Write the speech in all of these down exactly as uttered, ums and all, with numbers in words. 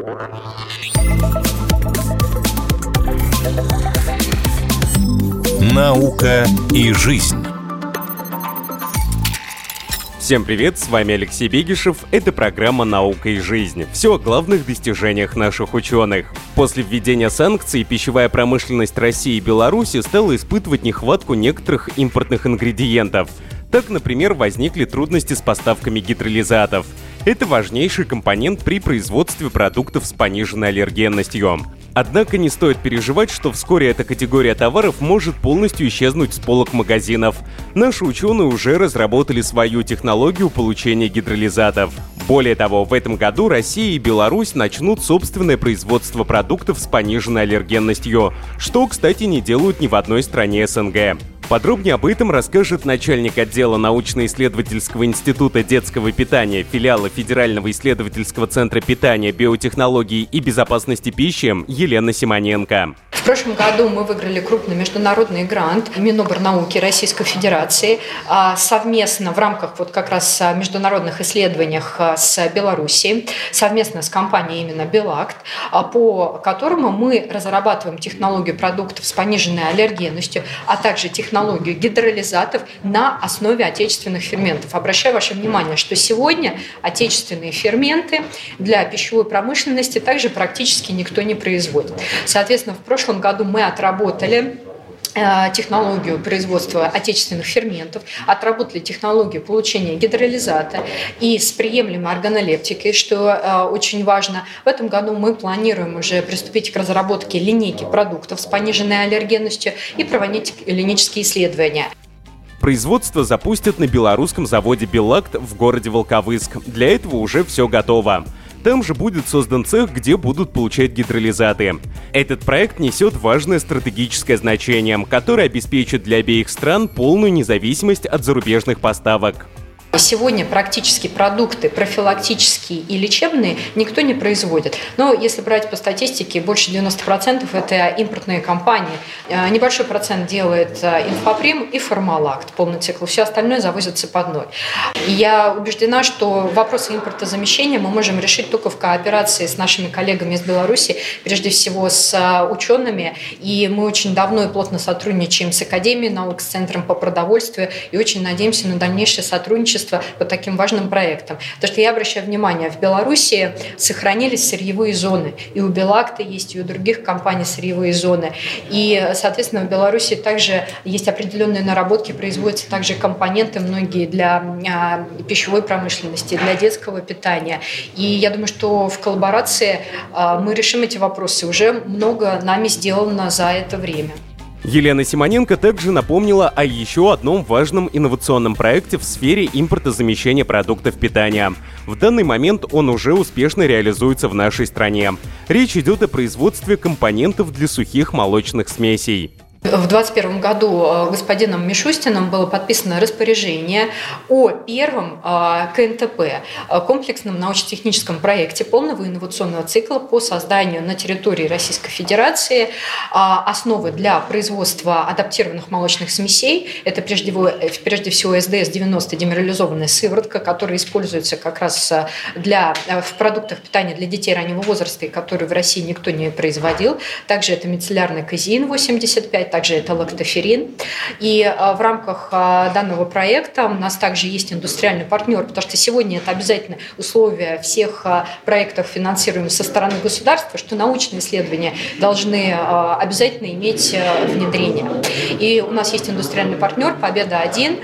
Наука и жизнь. Всем привет, с вами Алексей Бегишев. Это программа «Наука и жизнь». Все о главных достижениях наших ученых. После введения санкций пищевая промышленность России и Беларуси стала испытывать нехватку некоторых импортных ингредиентов. Так, например, возникли трудности с поставками гидролизатов. Это важнейший компонент при производстве продуктов с пониженной аллергенностью. Однако не стоит переживать, что вскоре эта категория товаров может полностью исчезнуть с полок магазинов. Наши ученые уже разработали свою технологию получения гидролизатов. Более того, в этом году Россия и Беларусь начнут собственное производство продуктов с пониженной аллергенностью, что, кстати, не делают ни в одной стране СНГ. Подробнее об этом расскажет начальник отдела научно-исследовательского института детского питания филиала Федерального исследовательского центра питания, биотехнологий и безопасности пищи Елена Симоненко. В прошлом году мы выиграли крупный международный грант Минобрнауки Российской Федерации совместно в рамках вот как раз международных исследований с Белоруссией, совместно с компанией именно Белакт, по которому мы разрабатываем технологию продуктов с пониженной аллергенностью, а также технологию гидролизатов на основе отечественных ферментов. Обращаю ваше внимание, что сегодня отечественные ферменты для пищевой промышленности также практически никто не производит. Соответственно, в прошлом В прошлом году мы отработали технологию производства отечественных ферментов, отработали технологию получения гидролизата и с приемлемой органолептикой, что э, очень важно. В этом году мы планируем уже приступить к разработке линейки продуктов с пониженной аллергенностью и проводить клинические исследования. Производство запустят на белорусском заводе «Белакт» в городе Волковыск. Для этого уже все готово. Там же будет создан цех, где будут получать гидролизаты. Этот проект несет важное стратегическое значение, которое обеспечит для обеих стран полную независимость от зарубежных поставок. Сегодня практически продукты профилактические и лечебные никто не производит. Но если брать по статистике, больше девяносто процентов это импортные компании. Небольшой процент делает Инфоприм и Формалакт, полный цикл. Все остальное завозится под ноль. И я убеждена, что вопросы импортозамещения мы можем решить только в кооперации с нашими коллегами из Беларуси, прежде всего с учеными. И мы очень давно и плотно сотрудничаем с Академией наук, с Центром по продовольствию и очень надеемся на дальнейшее сотрудничество по таким важным проектам. Потому что я обращаю внимание, в Беларуси сохранились сырьевые зоны. И у Белакта есть, и у других компаний сырьевые зоны. И, соответственно, в Беларуси также есть определенные наработки, производятся также компоненты многие для а, пищевой промышленности, для детского питания. И я думаю, что в коллаборации а, мы решим эти вопросы. Уже много нами сделано за это время. Елена Симоненко также напомнила о еще одном важном инновационном проекте в сфере импортозамещения продуктов питания. В данный момент он уже успешно реализуется в нашей стране. Речь идет о производстве компонентов для сухих молочных смесей. В двадцать первом году господином Мишустиным было подписано распоряжение о первом ка эн тэ пэ, комплексном научно-техническом проекте полного инновационного цикла по созданию на территории Российской Федерации основы для производства адаптированных молочных смесей. Это прежде всего, прежде всего эс дэ эс девяносто, демерализованная сыворотка, которая используется как раз для, в продуктах питания для детей раннего возраста, и которую в России никто не производил. Также это мицеллярный казеин восемьдесят пять, также это лактоферин. И в рамках данного проекта у нас также есть индустриальный партнер, потому что сегодня это обязательно условие всех проектов, финансируемых со стороны государства, что научные исследования должны обязательно иметь внедрение. И у нас есть индустриальный партнер «Победа один»,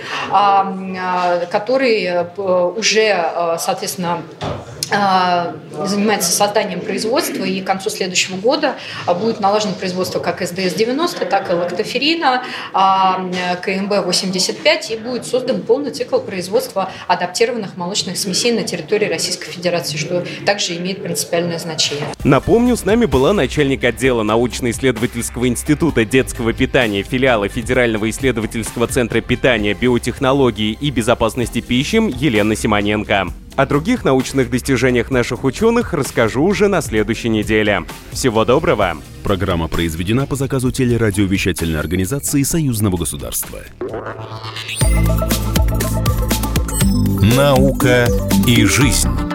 который уже, соответственно, занимается созданием производства, и к концу следующего года будет налажено производство как эс дэ эс девяносто, так и лактоферина, ка эм бэ восемьдесят пять, и будет создан полный цикл производства адаптированных молочных смесей на территории Российской Федерации, что также имеет принципиальное значение. Напомню, с нами была начальник отдела научно-исследовательского института детского питания филиала Федерального исследовательского центра питания, биотехнологии и безопасности пищи Елена Симоненко. О других научных достижениях наших ученых расскажу уже на следующей неделе. Всего доброго! Программа произведена по заказу телерадиовещательной организации Союзного государства. Наука и жизнь.